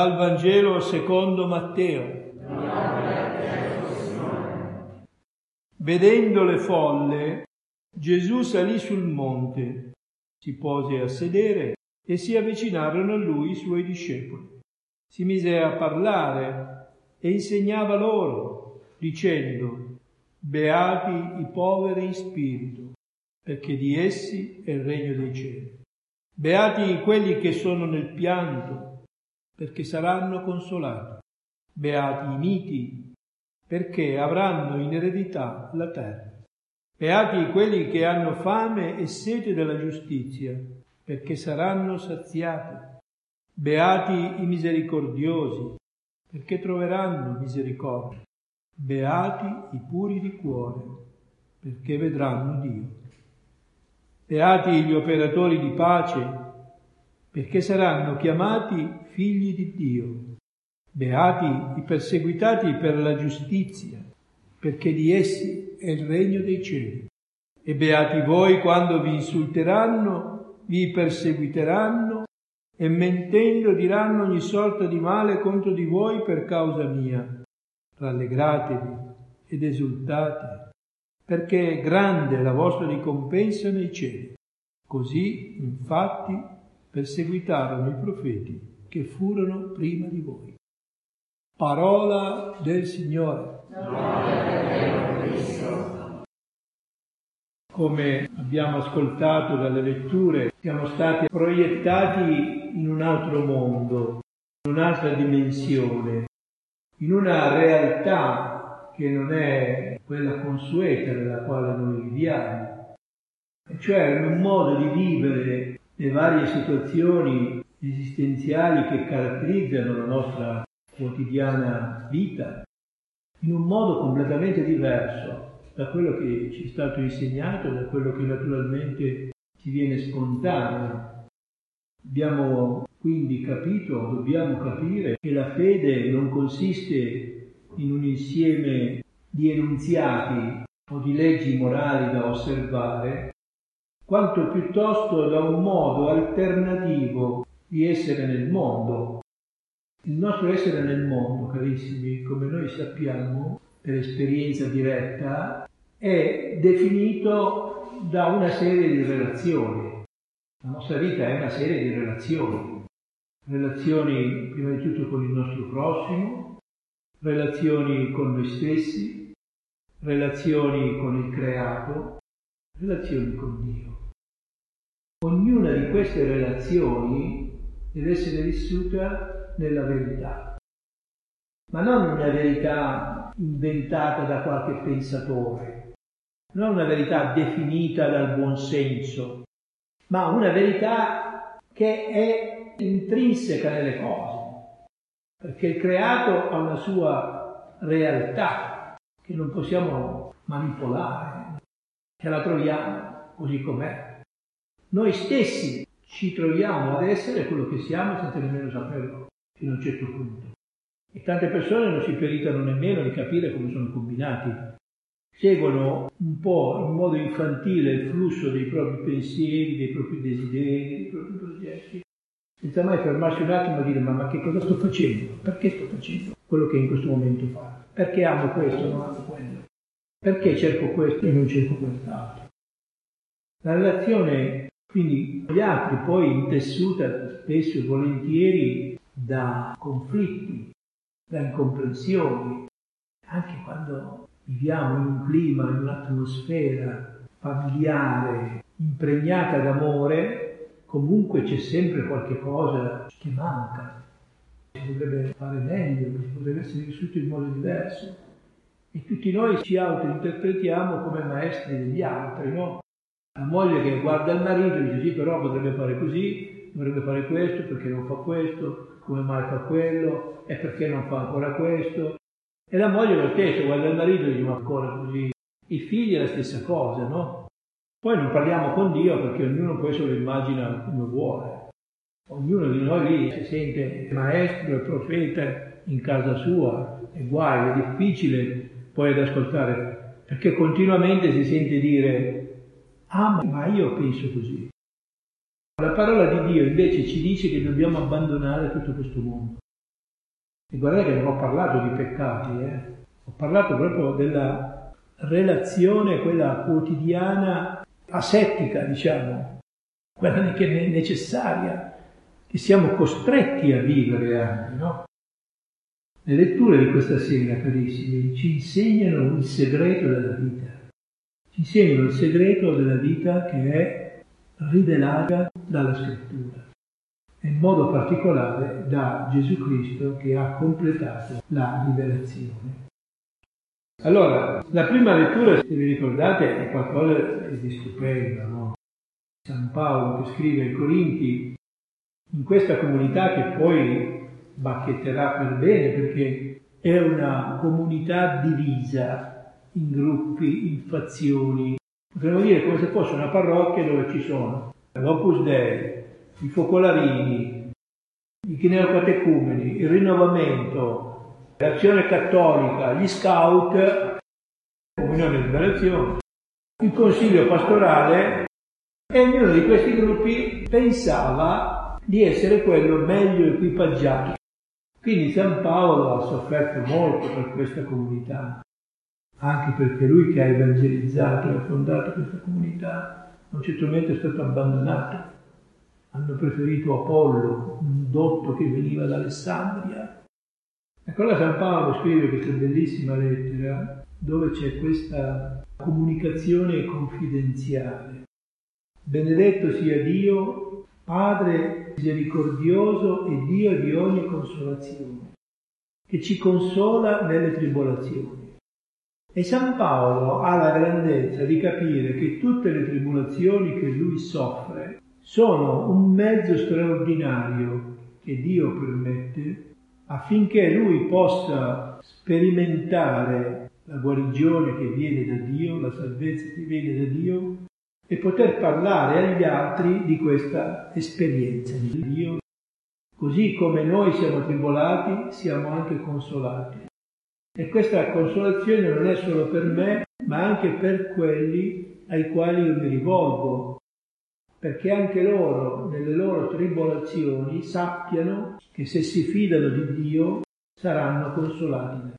Dal Vangelo secondo Matteo. Vedendo le folle, Gesù salì sul monte, si pose a sedere e si avvicinarono a lui i suoi discepoli. Si mise a parlare e insegnava loro, dicendo: Beati i poveri in spirito, perché di essi è il regno dei cieli. Beati quelli che sono nel pianto, perché saranno consolati. Beati i miti, perché avranno in eredità la terra. Beati quelli che hanno fame e sete della giustizia, perché saranno saziati. Beati i misericordiosi, perché troveranno misericordia. Beati i puri di cuore, perché vedranno Dio. Beati gli operatori di pace, perché saranno chiamati figli di Dio. Beati i perseguitati per la giustizia, perché di essi è il regno dei cieli. E beati voi quando vi insulteranno, vi perseguiteranno e mentendo diranno ogni sorta di male contro di voi per causa mia. Rallegratevi ed esultate, perché è grande la vostra ricompensa nei cieli. Così, infatti, perseguitarono i profeti che furono prima di voi. Parola del Signore. Come abbiamo ascoltato dalle letture, siamo stati proiettati in un altro mondo, in un'altra dimensione, in una realtà che non è quella consueta nella quale noi viviamo, cioè in un modo di vivere le varie situazioni esistenziali che caratterizzano la nostra quotidiana vita, in un modo completamente diverso da quello che ci è stato insegnato, da quello che naturalmente ci viene spontaneo. Abbiamo quindi capito, dobbiamo capire, che la fede non consiste in un insieme di enunziati o di leggi morali da osservare, quanto piuttosto da un modo alternativo di essere nel mondo. Il nostro essere nel mondo, carissimi, come noi sappiamo, per esperienza diretta, è definito da una serie di relazioni. La nostra vita è una serie di relazioni. Relazioni prima di tutto con il nostro prossimo, relazioni con noi stessi, relazioni con il creato, relazioni con Dio. Ognuna di queste relazioni deve essere vissuta nella verità, ma non una verità inventata da qualche pensatore, non una verità definita dal buonsenso, ma una verità che è intrinseca nelle cose, perché il creato ha una sua realtà che non possiamo manipolare, che la troviamo così com'è. Noi stessi ci troviamo ad essere quello che siamo senza nemmeno saperlo, fino a un certo punto. E tante persone non si peritano nemmeno di capire come sono combinati. Seguono un po' in modo infantile il flusso dei propri pensieri, dei propri desideri, dei propri progetti, senza mai fermarsi un attimo a dire ma che cosa sto facendo? Perché sto facendo quello che in questo momento faccio? Perché amo questo e non amo quello? Perché cerco questo e non cerco quest'altro? La relazione quindi con gli altri poi intessuta spesso e volentieri da conflitti, da incomprensioni, anche quando viviamo in un clima, in un'atmosfera familiare, impregnata d'amore, comunque c'è sempre qualche cosa che manca. Si potrebbe fare meglio, si potrebbe essere vissuto in modo diverso. E tutti noi ci autointerpretiamo come maestri degli altri, no? La moglie che guarda il marito e dice sì, però potrebbe fare così, dovrebbe fare questo, perché non fa questo, come mai fa quello, e perché non fa ancora questo. E la moglie lo stesso, guarda il marito e dice ma ancora così. I figli è la stessa cosa, no? Poi non parliamo con Dio perché ognuno poi se lo immagina come vuole. Ognuno di noi lì si sente maestro e profeta in casa sua, è guai, è difficile poi ad ascoltare, perché continuamente si sente dire ma io penso così. La parola di Dio invece ci dice che dobbiamo abbandonare tutto questo mondo. E guardate che non ho parlato di peccati, ho parlato proprio della relazione, quella quotidiana, asettica, diciamo, quella che è necessaria, che siamo costretti a vivere anche, no? Le letture di questa sera, carissimi, ci insegnano il segreto della vita. Ci insegnano il segreto della vita che è rivelata dalla Scrittura, e in modo particolare da Gesù Cristo che ha completato la rivelazione. Allora, la prima lettura, se vi ricordate, è qualcosa di stupendo, no? San Paolo che scrive ai Corinti, in questa comunità che poi bacchetterà per bene, perché è una comunità divisa in gruppi, in fazioni. Potremmo dire come se fosse una parrocchia dove ci sono l'Opus Dei, i Focolarini, i Neocatecumeni, il Rinnovamento, l'Azione Cattolica, gli Scout, Comunione e Liberazione, il Consiglio Pastorale, e ognuno di questi gruppi pensava di essere quello meglio equipaggiato. Quindi San Paolo ha sofferto molto per questa comunità, anche perché lui che ha evangelizzato e ha fondato questa comunità, a un certo momento è stato abbandonato. Hanno preferito Apollo, un dotto che veniva da Alessandria. E allora San Paolo scrive questa bellissima lettera dove c'è questa comunicazione confidenziale. Benedetto sia Dio, Padre misericordioso e Dio di ogni consolazione, che ci consola nelle tribolazioni. E San Paolo ha la grandezza di capire che tutte le tribolazioni che lui soffre sono un mezzo straordinario che Dio permette affinché lui possa sperimentare la guarigione che viene da Dio, la salvezza che viene da Dio, e poter parlare agli altri di questa esperienza di Dio. Così come noi siamo tribolati, siamo anche consolati. E questa consolazione non è solo per me, ma anche per quelli ai quali io mi rivolgo, perché anche loro, nelle loro tribolazioni, sappiano che se si fidano di Dio saranno consolati da Dio.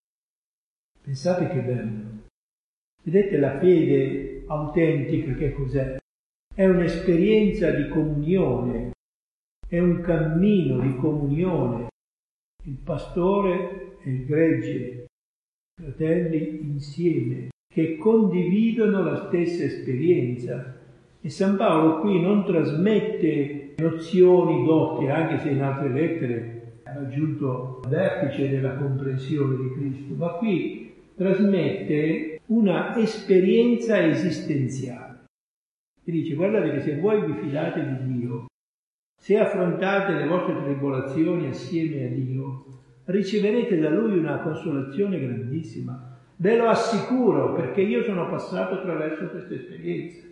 Pensate che bello. Vedete la fede autentica che cos'è? È un'esperienza di comunione, è un cammino di comunione. Il pastore e il gregge, fratelli insieme, che condividono la stessa esperienza. E San Paolo qui non trasmette nozioni dotte, anche se in altre lettere ha raggiunto il vertice della comprensione di Cristo, ma qui trasmette una esperienza esistenziale. E dice, guardate che se voi vi fidate di Dio, se affrontate le vostre tribolazioni assieme a Dio, riceverete da Lui una consolazione grandissima. Ve lo assicuro, perché io sono passato attraverso questa esperienza.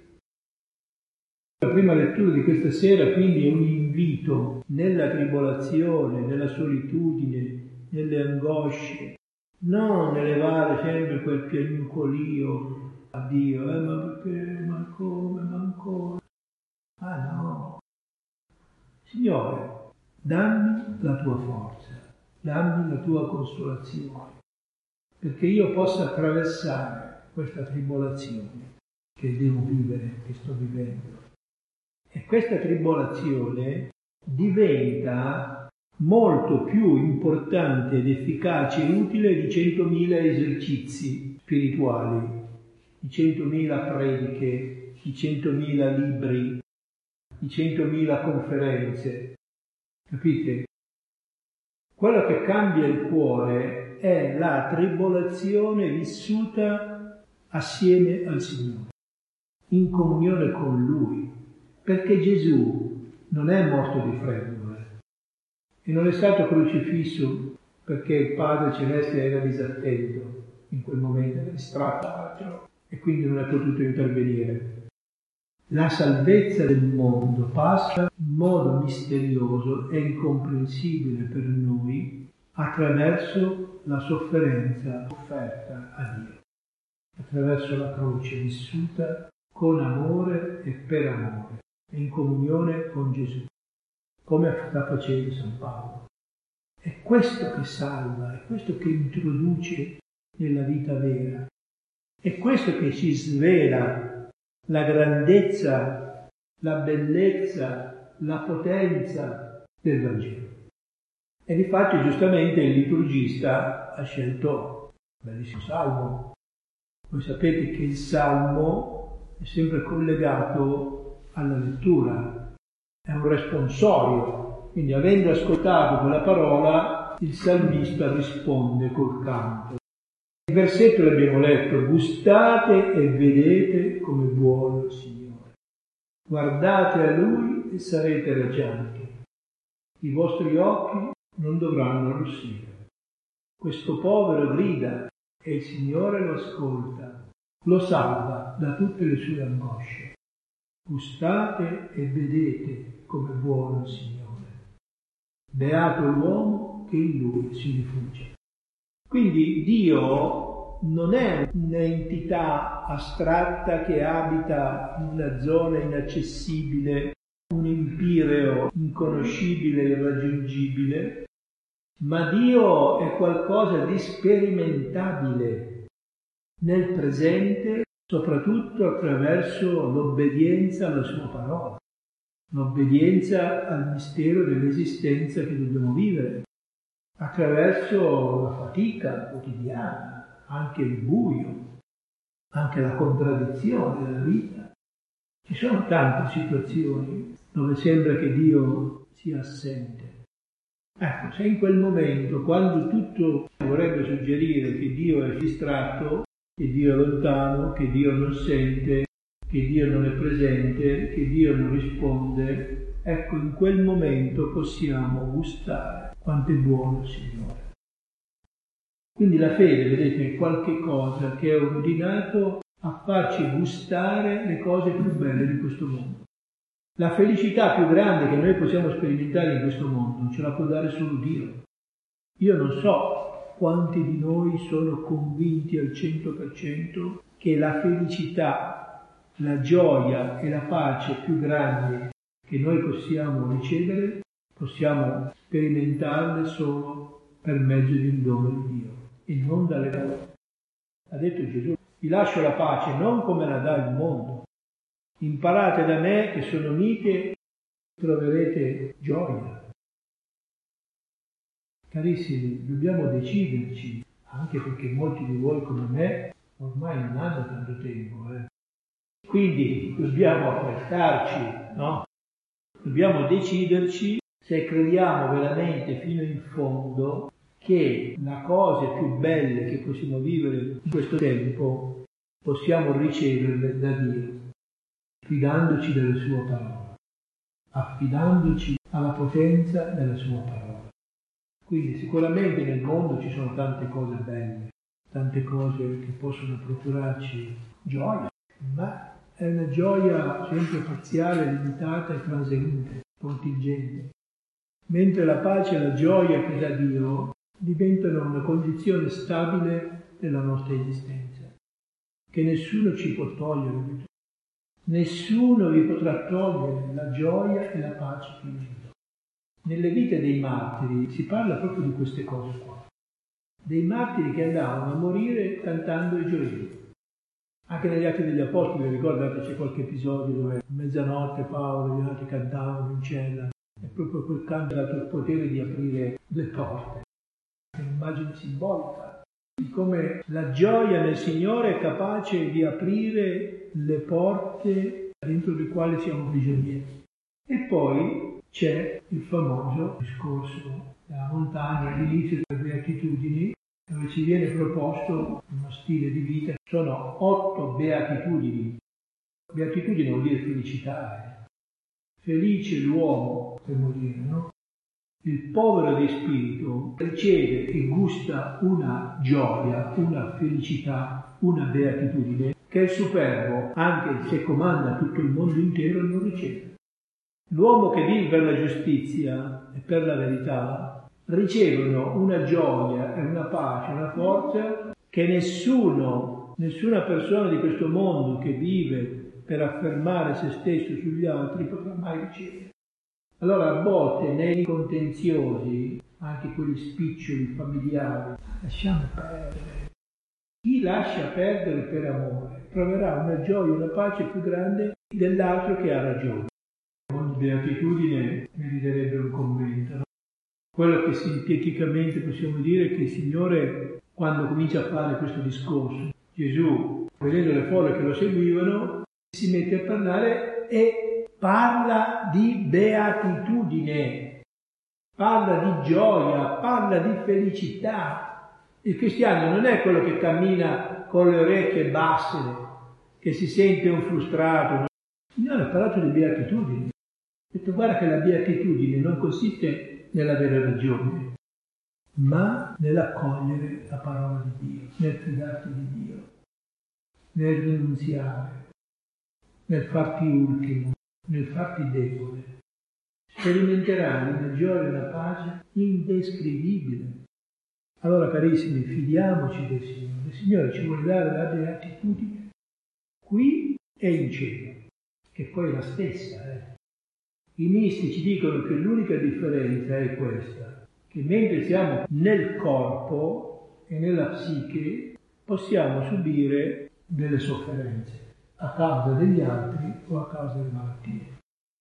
La prima lettura di questa sera quindi è un invito nella tribolazione, nella solitudine, nelle angosce, non elevare sempre quel piagnucolio a Dio, ma perché, ma come, ma ancora. Ah no. Signore, dammi la tua forza, dammi la tua consolazione, perché io possa attraversare questa tribolazione che devo vivere, che sto vivendo. E questa tribolazione diventa molto più importante ed efficace e utile di 100.000 esercizi spirituali, di 100.000 prediche, di 100.000 libri, di 100.000 conferenze. Capite? Quello che cambia il cuore è la tribolazione vissuta assieme al Signore, in comunione con Lui, perché Gesù non è morto di freddo e non è stato crocifisso perché il Padre Celeste era disattento in quel momento, era distratto altro e quindi non è potuto intervenire. La salvezza del mondo passa in modo misterioso e incomprensibile per noi attraverso la sofferenza offerta a Dio, attraverso la croce vissuta con amore e per amore, e in comunione con Gesù, come sta facendo San Paolo. È questo che salva, è questo che introduce nella vita vera, è questo che ci svela la grandezza, la bellezza, la potenza del Vangelo. E difatti giustamente il liturgista ha scelto un bellissimo salmo. Voi sapete che il salmo è sempre collegato alla lettura, è un responsorio, quindi avendo ascoltato quella parola il salmista risponde col canto. Il versetto l'abbiamo letto: gustate e vedete come è buono il Signore, guardate a Lui e sarete raggianti, i vostri occhi non dovranno arrossire. Questo povero grida e il Signore lo ascolta, lo salva da tutte le sue angosce. Gustate e vedete come è buono il Signore. Beato l'uomo che in Lui si rifugia. Quindi Dio non è un'entità astratta che abita in una zona inaccessibile, un empireo inconoscibile e irraggiungibile, ma Dio è qualcosa di sperimentabile nel presente, soprattutto attraverso l'obbedienza alla sua parola, l'obbedienza al mistero dell'esistenza che dobbiamo vivere, attraverso la fatica quotidiana, anche il buio, anche la contraddizione della vita. Ci sono tante situazioni dove sembra che Dio sia assente. Ecco, se in quel momento, quando tutto vorrebbe suggerire che Dio è distratto, che Dio è lontano, che Dio non sente, che Dio non è presente, che Dio non risponde, ecco, in quel momento possiamo gustare quanto è buono il Signore. Quindi la fede, vedete, è qualche cosa che è ordinato a farci gustare le cose più belle di questo mondo. La felicità più grande che noi possiamo sperimentare in questo mondo ce la può dare solo Dio. Io non so quanti di noi sono convinti al 100% che la felicità, la gioia e la pace più grandi che noi possiamo ricevere, possiamo sperimentarle solo per mezzo di un dono di Dio e non dalle parole. Ha detto Gesù: vi lascio la pace non come la dà il mondo. Imparate da me che sono mite e troverete gioia. Carissimi, dobbiamo deciderci, anche perché molti di voi come me ormai non hanno tanto tempo. Quindi dobbiamo affrettarci, no? Dobbiamo deciderci se crediamo veramente fino in fondo che le cose più belle che possiamo vivere in questo tempo possiamo riceverle da Dio, fidandoci della sua parola, affidandoci alla potenza della sua parola. Quindi sicuramente nel mondo ci sono tante cose belle, tante cose che possono procurarci gioia, ma è una gioia sempre parziale, limitata e transeunte, contingente. Mentre la pace e la gioia che dà Dio diventano una condizione stabile della nostra esistenza, che nessuno ci può togliere. Nessuno vi potrà togliere la gioia e la pace che io do. Nelle vite dei martiri si parla proprio di queste cose qua. Dei martiri che andavano a morire cantando i gioielli. Anche negli Atti degli Apostoli, ricordate, c'è qualche episodio dove a mezzanotte Paolo e gli altri cantavano in cella e proprio quel canto ha dato il potere di aprire le porte. È un'immagine simbolica di come la gioia nel Signore è capace di aprire le porte dentro le quali siamo prigionieri. E poi c'è il famoso discorso della montagna, all'inizio delle beatitudini, dove ci viene proposto uno stile di vita. Sono 8 beatitudini. Beatitudine vuol dire felicità. Felice l'uomo, per morire, no? Il povero di spirito riceve e gusta una gioia, una felicità, una beatitudine che il superbo, anche se comanda tutto il mondo intero, non riceve. L'uomo che vive per la giustizia e per la verità ricevono una gioia e una pace, una forza che nessuna persona di questo mondo che vive per affermare se stesso sugli altri potrà mai ricevere. Allora a volte nei contenziosi anche quegli spiccioli familiari. Lasciamo perdere. Chi lascia perdere per amore troverà una gioia, una pace più grande dell'altro che ha ragione. Ogni beatitudine meriterebbe un commento, no? Quello che sinteticamente possiamo dire è che il Signore, quando comincia a fare questo discorso, Gesù, vedendo le folle che lo seguivano, si mette a parlare e parla di beatitudine, parla di gioia, parla di felicità. Il cristiano non è quello che cammina con le orecchie basse, che si sente un frustrato. No? Il Signore ha parlato di beatitudine. Ha detto guarda che la beatitudine non consiste nell'avere ragione, ma nell'accogliere la parola di Dio, nel fidarti di Dio, nel rinunziare, nel farti ultimo, nel farti debole. Sperimenterai una gioia e una pace indescrivibile. Allora carissimi, fidiamoci del Signore. Il Signore ci vuole dare la beatitudine qui e in cielo, che poi è la stessa. I mistici dicono che l'unica differenza è questa, che mentre siamo nel corpo e nella psiche possiamo subire delle sofferenze a causa degli altri o a causa delle malattie.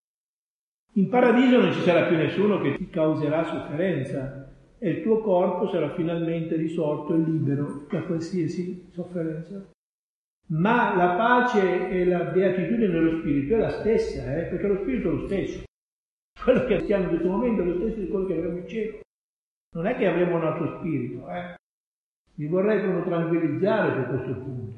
In paradiso non ci sarà più nessuno che ti causerà sofferenza e il tuo corpo sarà finalmente risolto e libero da qualsiasi sofferenza. Ma la pace e la beatitudine nello spirito è la stessa, perché lo spirito è lo stesso. Quello che abbiamo in questo momento è lo stesso di quello che avremo in cielo. Non è che avremo un altro spirito. Vi vorrei proprio tranquillizzare su questo punto.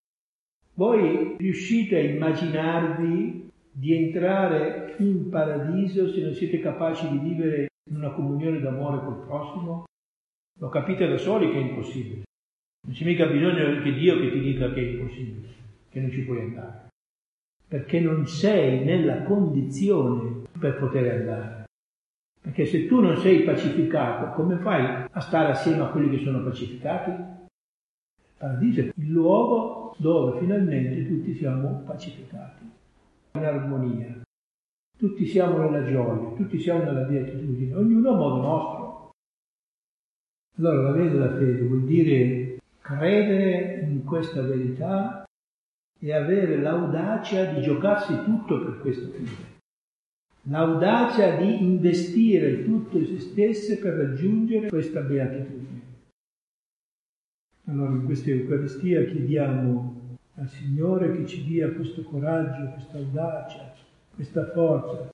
Voi riuscite a immaginarvi di entrare in paradiso se non siete capaci di vivere in una comunione d'amore col prossimo? Lo capite da soli che è impossibile. Non c'è mica bisogno che Dio che ti dica che è impossibile, che non ci puoi andare. Perché non sei nella condizione per poter andare. Perché se tu non sei pacificato, come fai a stare assieme a quelli che sono pacificati? Il paradiso è il luogo dove finalmente tutti siamo pacificati, in armonia. Tutti siamo nella gioia, tutti siamo nella beatitudine, ognuno a modo nostro. Allora la vita della fede vuol dire credere in questa verità e avere l'audacia di giocarsi tutto per questa fede. L'audacia di investire tutto se stesse per raggiungere questa beatitudine. Allora in questa Eucaristia chiediamo al Signore che ci dia questo coraggio, questa audacia, questa forza.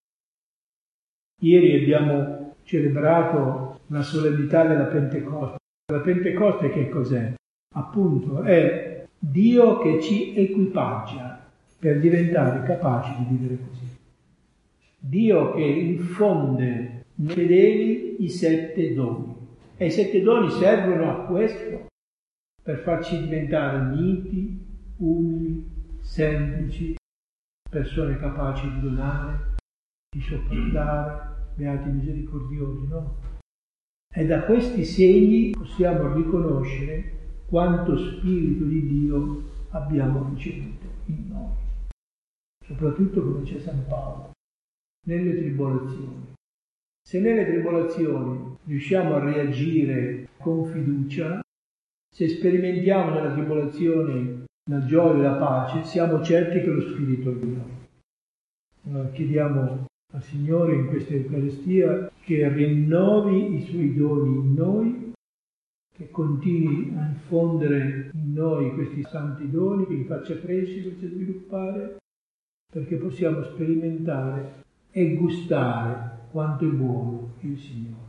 Ieri abbiamo celebrato la solennità della Pentecoste. La Pentecoste che cos'è? Appunto è Dio che ci equipaggia per diventare capaci di vivere così. Dio che infonde nei fedeli i 7 doni. E i 7 doni servono a questo, per farci diventare miti, umili, semplici, persone capaci di donare, di sopportare, beati misericordiosi, no? E da questi segni possiamo riconoscere quanto Spirito di Dio abbiamo ricevuto in noi. Soprattutto come c'è San Paolo, nelle tribolazioni. Se nelle tribolazioni riusciamo a reagire con fiducia, se sperimentiamo nella tribolazione la gioia e la pace, siamo certi che lo Spirito è in noi. Allora chiediamo al Signore in questa Eucaristia che rinnovi i Suoi doni in noi, che continui a infondere in noi questi santi doni, che li faccia crescere, faccia sviluppare, perché possiamo sperimentare e gustare quanto è buono il Signore.